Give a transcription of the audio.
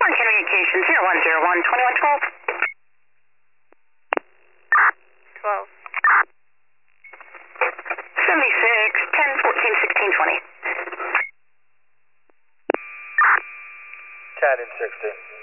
Communications 0101 2112. 12. 76 10 14 16 20. 10 and 16.